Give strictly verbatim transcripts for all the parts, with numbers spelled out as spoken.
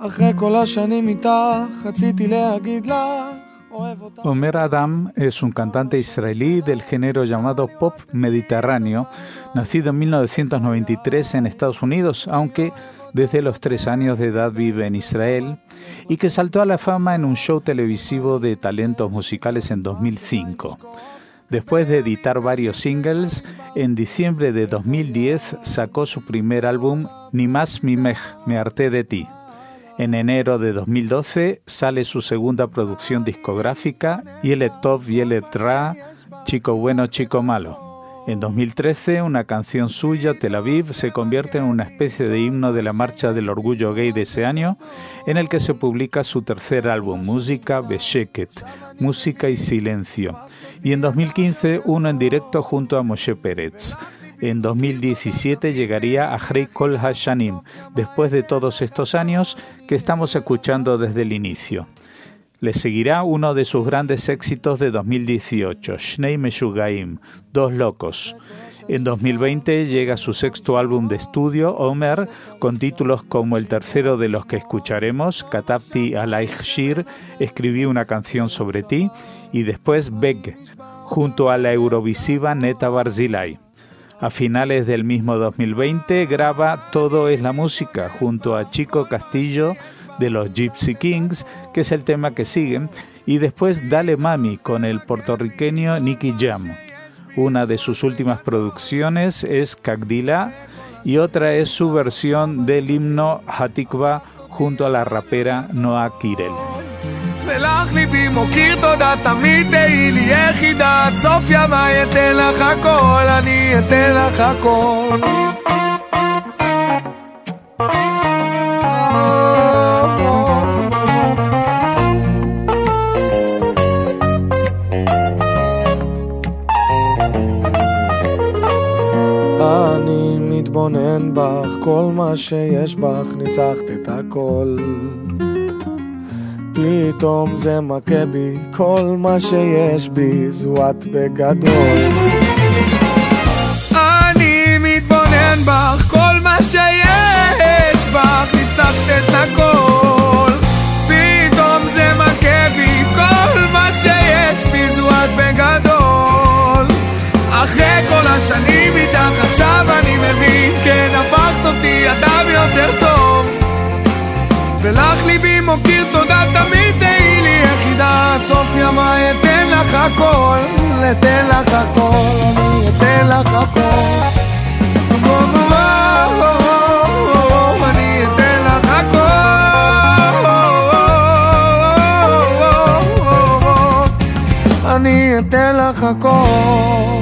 אחרי כל השנים איתך, רציתי להגיד לך. Omer Adam es un cantante israelí del género llamado pop mediterráneo, nacido en mil novecientos noventa y tres en Estados Unidos, aunque desde los tres años de edad vive en Israel, y que saltó a la fama en un show televisivo de talentos musicales en dos mil cinco. Después de editar varios singles, en diciembre de dos mil diez sacó su primer álbum, Nimas Mimech, Me harté de ti. En enero de dos mil doce sale su segunda producción discográfica, Yeled Tov Yeled Ra, Chico Bueno, Chico Malo. En dos mil trece, una canción suya, Tel Aviv, se convierte en una especie de himno de la Marcha del Orgullo Gay de ese año, en el que se publica su tercer álbum, Música Besheket, Música y Silencio. Y en dos mil quince, uno en directo junto a Moshe Peretz. En dos mil diecisiete llegaría a Achrei Kol Hashanim, después de todos estos años que estamos escuchando desde el inicio. Le seguirá uno de sus grandes éxitos de dos mil dieciocho, Shnei Meshugaim, Dos Locos. En dos mil veinte llega su sexto álbum de estudio, Omer, con títulos como el tercero de los que escucharemos, Katabti Alaich Shir, Escribí una canción sobre ti, y después Beg, junto a la eurovisiva Neta Barzilai. A finales del mismo dos mil veinte graba Todo es la música junto a Chico Castillo de los Gypsy Kings, que es el tema que sigue, y después Dale Mami con el puertorriqueño Nicky Jam. Una de sus últimas producciones es Kagdila y otra es su versión del himno Hatikva junto a la rapera Noa Kirel. ולך ליבי מוקיר תודה תמיד תהי לי יחידה סוף ימי אתן לך הכל אני אתן לך הכל אני מתבונן בך כל מה שיש בך ניצחת את הכל פתאום זה מכה בי, כל מה שיש בי זו את בגדול אני מתבונן בך, כל מה שיש בך ניצחת את הכל פתאום זה מכה בי, כל מה שיש בי זו את בגדול אחרי כל השנים איתך עכשיו אני מבין כן הפכת אותי אדם יותר טוב ולך ליבי מוקיר תודה תמיד תהי לי יחידה סוף ימי אתן לך הכל אתן לך הכל אני אתן לך הכל אני אתן לך הכל אני אתן לך הכל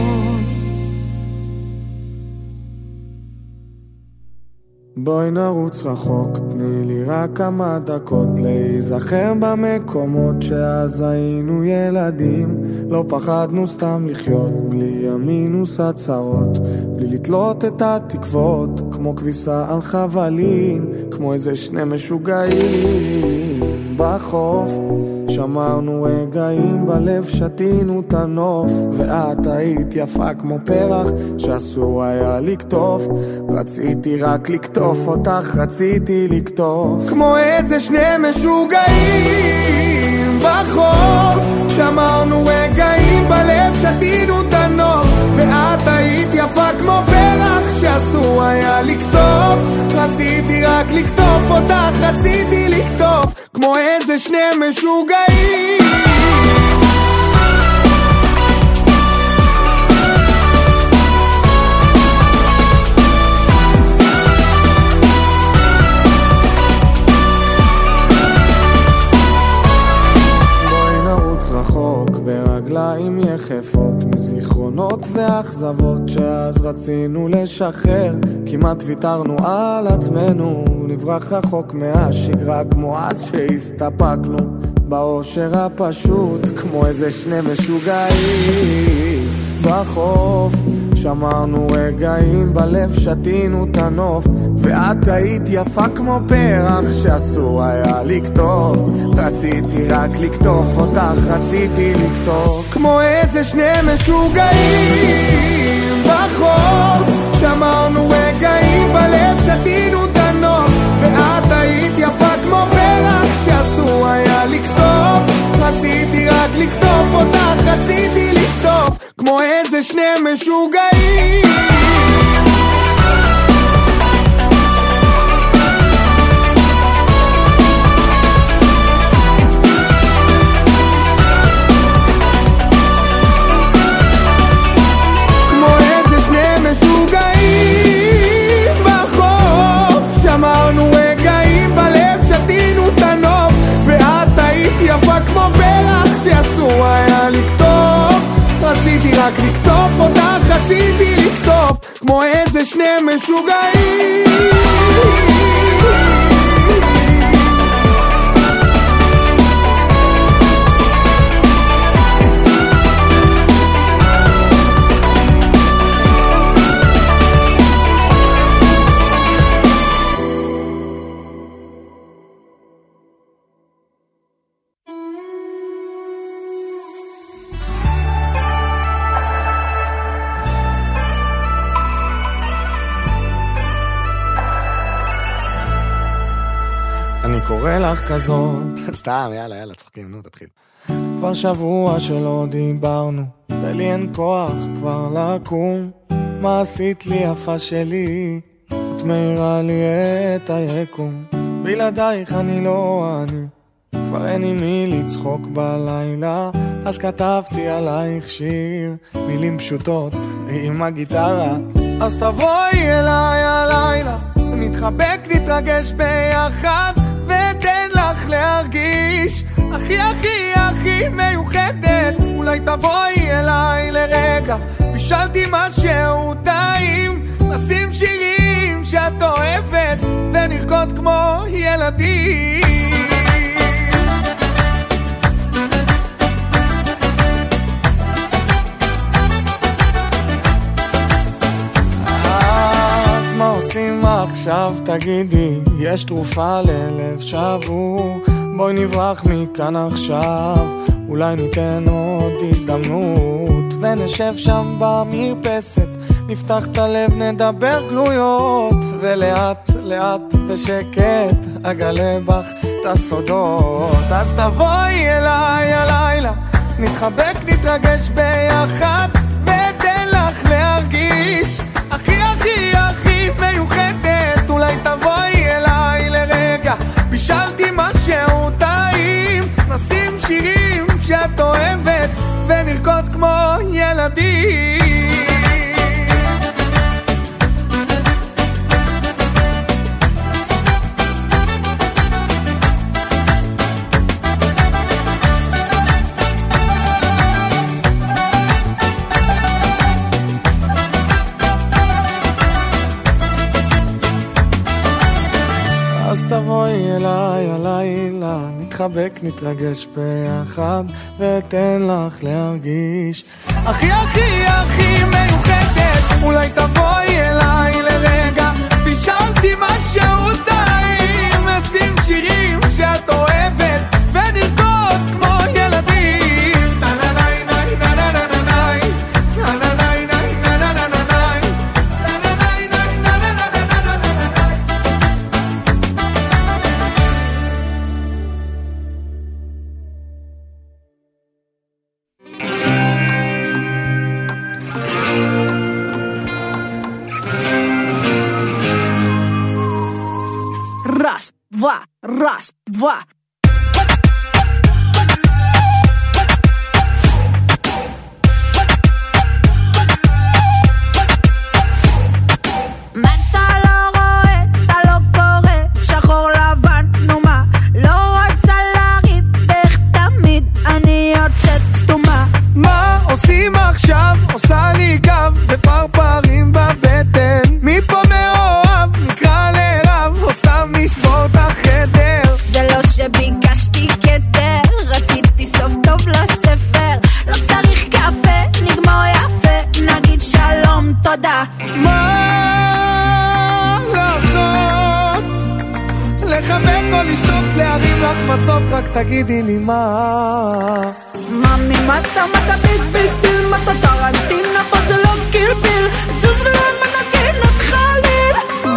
בואי נרוץ רחוק, תני לי רק כמה דקות להיזכר במקומות שאז היינו ילדים לא פחדנו סתם לחיות, בלי ימינוס הצרות בלי לתלות את התקוות כמו כביסה על חבלים כמו איזה שני משוגעים בחוף שמרנו רגעים בלב שתינו את הנוף ואת היית יפה כמו פרח שאסור היה לקטוף רציתי רק לקטוף אותך רציתי לקטוף כמו איזה שני משוגעים בחוף שמרנו רגעים בלב שתינו את הנוף ואת היית יפה כמו פרח שאסור היה לקטוף רציתי רק לקטוף אותך רציתי לקטוף כמו איזה שני משוגעים רחוק ברגליים יחפות מזיכרונות ואכזבות שאז רצינו לשחרר כמעט ויתרנו על עצמנו נברח רחוק מהשגרה כמו אז שהסתפקנו באושר הפשוט כמו איזה שני משוגעים בחוף שמרנו רגעים בלב שתינו את הנוף ואת היית יפה כמו פרח שאסור היה לקטוף רציתי רק לקטוף אותך רציתי לקטוף כמו איזה שני משוגעים בחוף שמרנו רגעים בלב שתינו את הנוף ואת היית יפה כמו פרח רק לקטוף אותך רציתי לקטוף כמו איזה שני משוגעים. אני קורא לך כזאת, סתם, יאללה, יאללה, צוחקים, נו, תתחיל. כבר שבוע שלא דיברנו, ולי אין כוח כבר לקום. מה עשית לי יפה שלי? את מאירה לי את היקום. בלעדייך אני לא אני, כבר אין עם מי לצחוק בלילה. אז כתבתי עלייך שיר, מילים פשוטות עם הגיטרה. אז תבואי אליי הלילה, נתחבק, נתרגש ביחד, ותן לך להרגיש הכי הכי הכי מיוחדת. אולי תבואי אליי לרגע, בישלתי משהו טעים, נשים שירים שאת אוהבת, ונרקוד כמו ילדים. אז מה עושים עכשיו תגידי? יש תרופה ללב שבור, בואי נברח מכאן עכשיו, אולי ניתן עוד הזדמנות, ונשב שם במרפסת, נפתח את הלב, נדבר גלויות, ולאט לאט בשקט אגלה בך את הסודות. אז תבואי אליי הלילה, נתחבק, נתרגש ביחד, ותן לך להרגיש הכי הכי הכי מיוחדת. אולי תבואי אליי לרגע, בישלתי משהו טעים, נשים שירים שאת אוהבת, ונרקוד כמו ילדים. אז תבואי אליי הלילה, נתחבק, נתרגש ביחד, ותן לך להרגיש הכי הכי הכי מיוחדת. אולי תבואי אליי לרגע, בישלתי משהו טעים, נשים שירים שאת אוהבת, ונרקוד כמו ילדים. טה-נה-ניי ניי נה-נה-נה-ניי, טה-נה-ניי ניי נה-נה-נה-ניי, טה-נה-ניי ניי נה-נה-נה-ניי. Раз, два, раз, два. מה אתה לא רואה, אתה לא קורא, שחור לבן, נו מה, לא רוצה להריב, איך תמיד אני יוצאת סתומה. מה עושים עכשיו? עושה לי גב ופרפרים בבטן, מפה מאוהב נקרא לרב, או סתם נשבור את החדר. זה לא שביקשתי כתר, רציתי סוף טוב לספר, לא צריך קפה, נגמור יפה, נגיד שלום תודה. מה לעשות? לחבק או לשתוק, להרים לך מסוק, רק תגידי לי מה. ממי מתה מתה ביל ביל ביל, מתה טרנטינה, פה זה לא קיל ביל, זוז להם מנגן את חליל.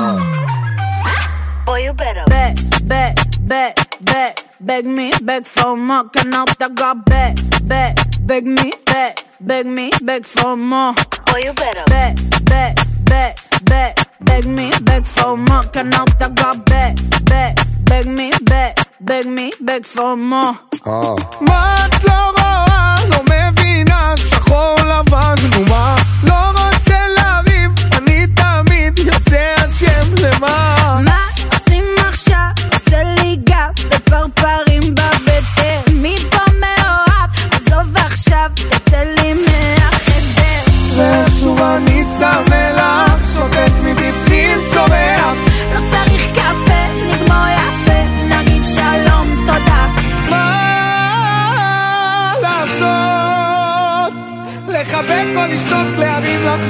Boy you better Bet, bet, bet, bet, beg me, beg for more, can I have the bet, bet, beg me, bet, beg me, beg for more. Boy you better Bet, bet, bet, bet, beg me, beg for more, can I have the bet, bet, beg me, bet, beg me, beg for more. מה את לא רואה, לא מבינה, שחור לבן, נו מה, לא רוצה להריב, אני תמיד יוצא השם למה. מה עושים עכשיו, עושה לי גב ופרפרים בבטן, מפה מאוהב, עזוב עכשיו, תצא לי מהחדר.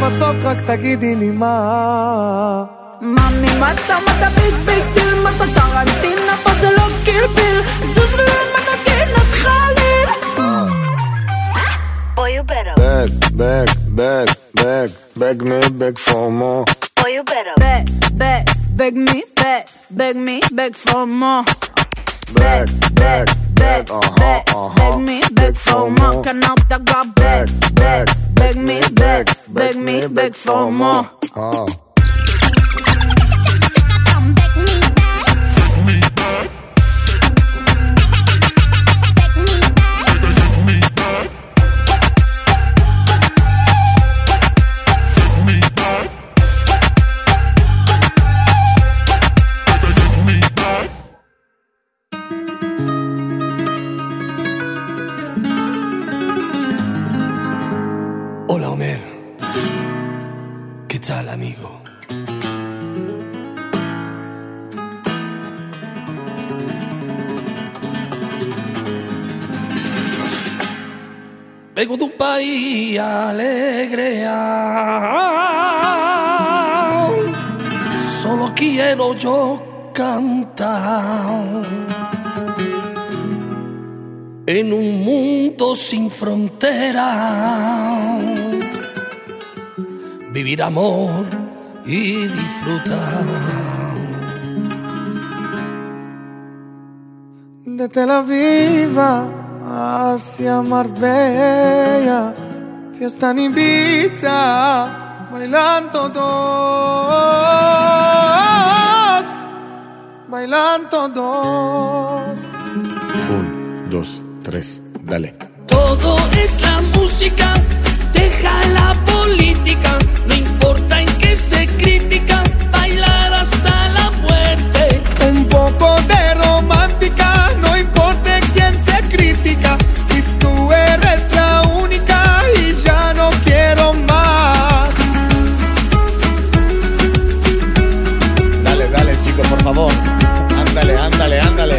מסוק, רק תגידי לי מה. מאמי, מה אתה מתה ביג ביג דיל, מה אתה טרנטינה, פה זה לא קילביל, זוז למנה גינת חליל. Boy, you better Beg, beg, beg, beg, beg me, beg for more. Boy, you better Beg, beg, beg me, beg, beg me, beg for more. Beg, beg, beg, beg, beg me, beg for more. Kan op de grab, beg, beg, beg me, beg, beg me, beg for more. Oh. Hola, Homer. ¿Qué tal, amigo? Vengo de un país alegre, solo quiero yo cantar en un mundo sin fronteras, vivir amor y disfrutar. De Tel Aviv hacia Marbella, fiesta en Ibiza, bailan todos, bailan todos. Un, dos, tres, dale. Todo es la música, deja la política, no importa en qué se critica, bailar hasta la muerte. Un poco de romántica, no importa quién se critica, y tú eres la única y ya no quiero más. Dale, dale, chicos, por favor. Ándale, ándale, ándale.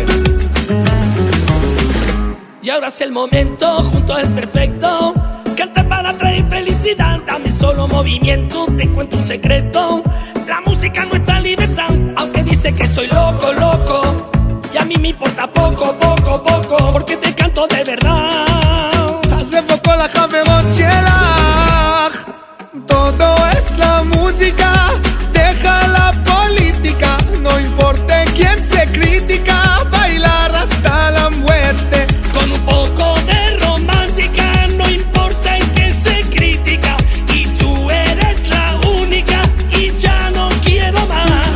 Y ahora es el momento, junto al perfecto, cantar para traer felicidad. Dame solo movimiento, te cuento un secreto. La música es nuestra libertad, aunque dice que soy loco, loco. Y a mí me importa poco, poco, poco, porque te canto de verdad. Hace poco la חברות שלך, todo es la música, deja la política, no importa quién se critica, bailar hasta la muerte. Con un poco de romántica, no importa en qué se critica, y tú eres la única y ya no quiero más.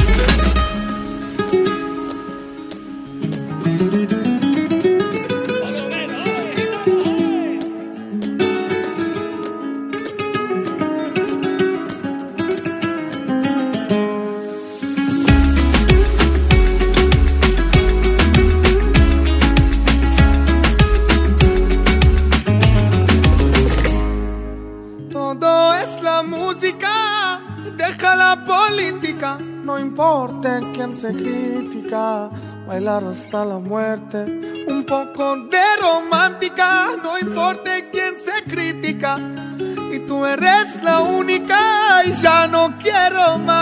Todo es la música, deja la política, no importa quién se critica, bailar hasta la muerte. Un poco de romántica, no importa quién se critica, y tú eres la única y ya no quiero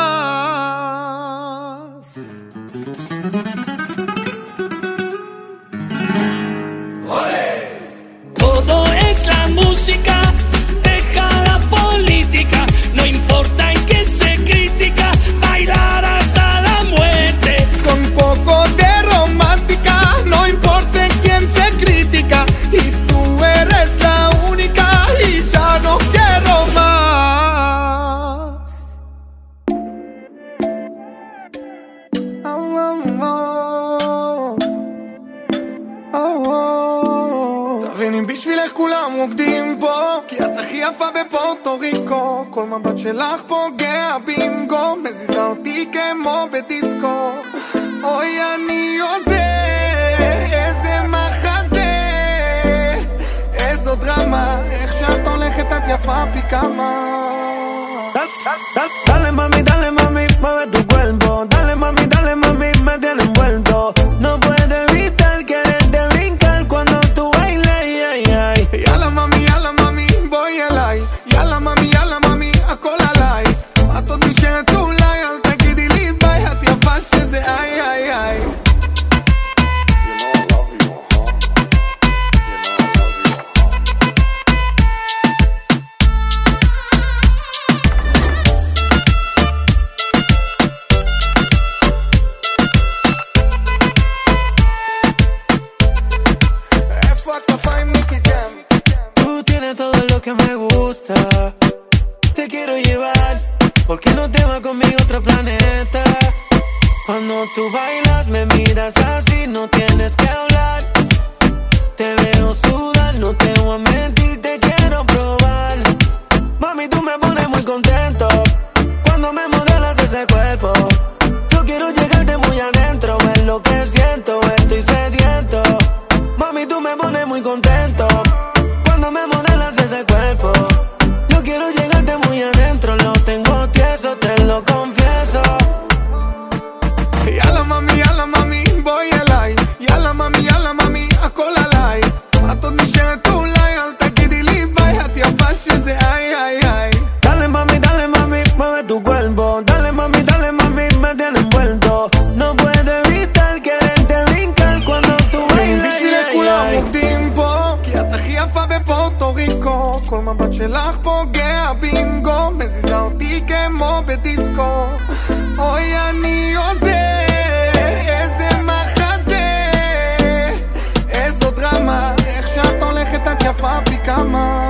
más. Todo es la música, deja la política, no importa en qué se critica, bailar hasta la muerte. Con poco de romántica, no importa quién se critica, y tú eres la única y ya no quiero más. Oh, oh, oh. Oh, oh. תביני בשבילך כולם רוקדים פה, כי את הכי יפה בפורטו ריקו, כל מבט שלך פוגע בינגו, מזיזה אותי כמו בדיסקו. אוי אני עוזר, איזה מחזה, איזו דרמה, איך שאת הולכת את יפה פי כמה. Dale mami, dale mami, mueve tu cuerpo. Dale mami, dale mami, me tiene envuelto. No puedo evitar quererte brincar cuando tú bailes. Ay, ay. Yala mami, yala mami, voy al ay. Yala mami, yala mami, שלך פוגע בינגו, מזיזה אותי כמו בדיסקו. אוי אני עוזר, איזה מחזה, איזו דרמה, איך שאת הולכת את יפה פי כמה.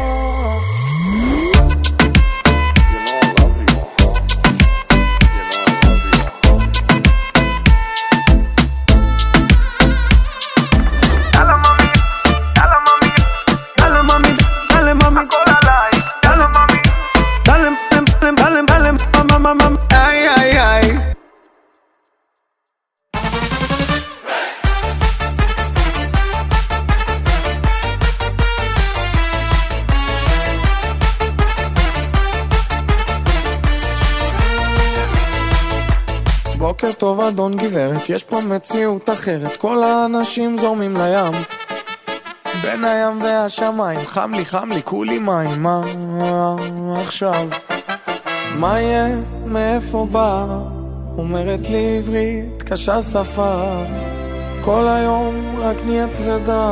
בוקר טוב אדון גברת, יש פה מציאות אחרת, כל האנשים זורמים לים, בין הים והשמיים, חם לי חם לי כולי מים. מה עכשיו? מה יהיה? מאיפה בא? אומרת לי עברית, קשה שפה, כל היום רק נהיית ודה,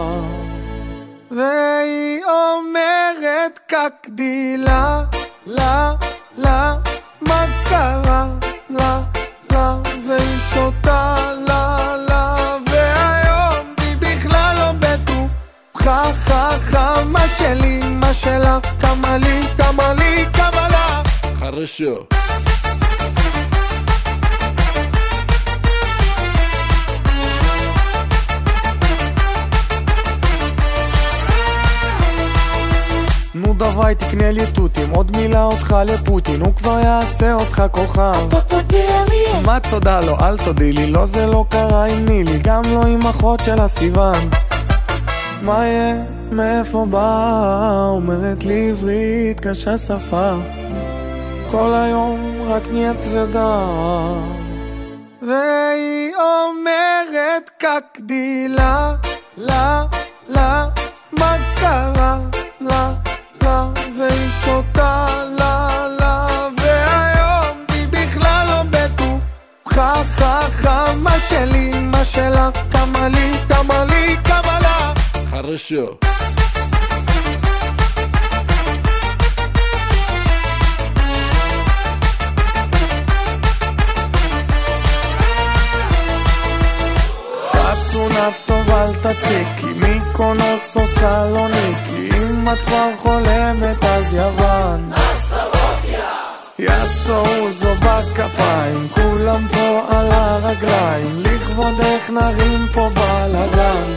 והיא אומרת כקדילה, לה, לה, מה קרה? לה, לה, והיא שותה, לה, לה, והיום היא בכלל לא בטוחה, חה, חה, מה שלי, מה שלה, כמה לי, כמה לי, כמה לה. חרשו. נו דווי תקנה לי טוטים, עוד מילה אותך לפוטין, הוא כבר יעשה אותך כוכב. מה תודה לו, אל תודי לי, לא זה לא קרה עם נילי, גם לא עם אחות של הסיוון. מה יהיה? מאיפה בא? אומרת לי עברית, קשה שפה, כל היום רק נהיית ודה, והיא אומרת כקדילה, לה, לה, מה קרה? לה, לה, והיא שותה, לה, לה, והיום היא בכלל לא בטוחה, חה, חה, מה שלי, מה שלה, כמה לי, כמה לי, כמה לה. חרשו. חתונה טוב אל תציקי, מיקונוס או סלוניקי, אם את כבר חולמת אז יוון, יסעוזו בכפיים, כולם פה על הרגליים, לכבודך נרים פה בלגן,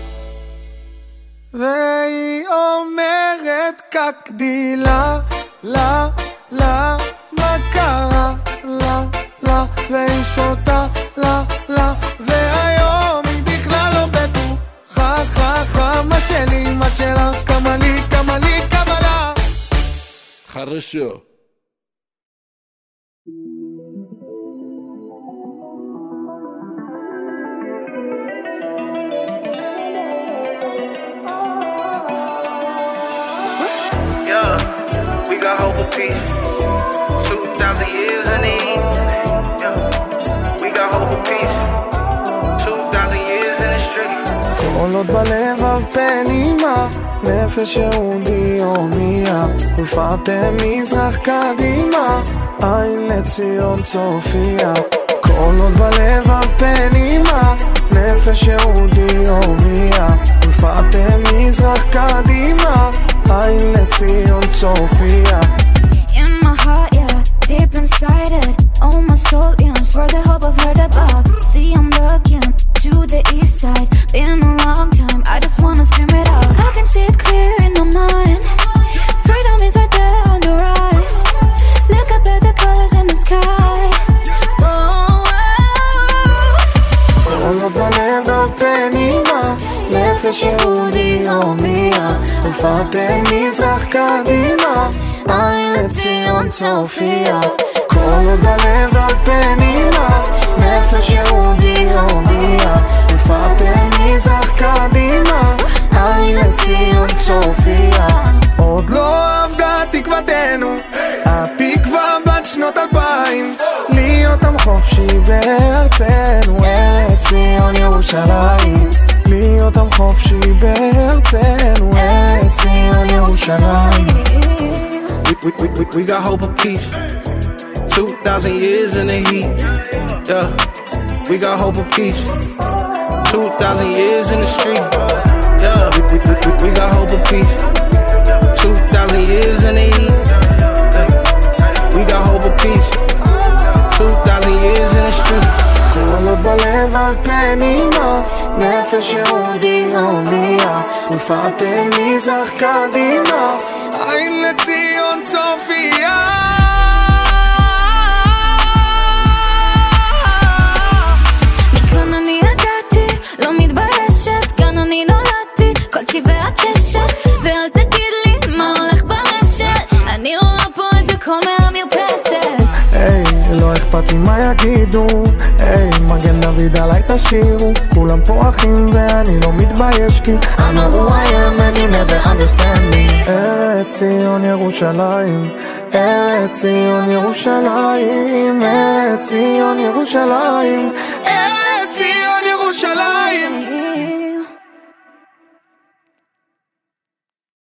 והיא אומרת כקדילה, לה, לה, מה קרה? לה, לה, והיא שותה, לה, לה, והיום היא בכלל לא בטוחה, חה, חה, מה שלי, מה שלה, כמה לי, כמה לי, כמה לה. חרשו. Yeah, we got hope of peace. Two thousand years in the east. Yeah, we got hope of peace. Two thousand years in the street. כל עוד בלבב פנימה, נפש יהודי יומיה, ולפאתם מזרח קדימה, עין לציון צופיה. כל עוד בלבב פנימה, נפש יהודי יומיה, ולפאתם מזרח קדימה, עין לציון צופיה. In my heart, yeah, deep inside it, oh my soul yearns for the hope I've heard about. See, I'm looking to the east side, been a long time, I just wanna scream it out. I can see it clear in my mind, freedom is right there on the rise. Look up at the colors in the sky. כל עוד בלבב פנימה, נפש יהודי הומיה, ולפאתם מזרח קדימה, עין לציון צופיה. כל עוד בלבב פנימה, נפש יהודי הומיה, ולפאתם מזרח קדימה, עין לציון צופיה. עוד לא עבדה תקוותנו, התקווה בת שנות אלפיים, להיות עם חופשי בארצנו, ארץ ציון ירושלים. להיות עם חופשי בארצנו, ארץ ציון ירושלים. we, we, we, we got hope of peace. Two thousand years in the heat. Yeah, we got hope of peace. Two thousand years in the street. Yeah, we, we, we, we got hope of peace. Two thousand years in the heat. Yeah, we got hope of peace. Two thousand years in the street. כל בלב הפנימה, נפש יהודי האונייה, ופאתי מזרח קדימה, עין לציון צופיה. מכאן אני ידעתי, לא מתביישת, כאן אני נולדתי, כל צבעי הקשת, ואל תגיד לי מה הולך ברשת, אני רואה פה את הכל מהמרפסת. היי, לא אכפת לי מה יגידו, היי, מגן דוד עליי תשירו, כולם פה אחים ואני לא מתבייש כי I know who I am and you never understand me. ארץ ציון ירושלים, ארץ ציון ירושלים, ארץ ציון ירושלים, ארץ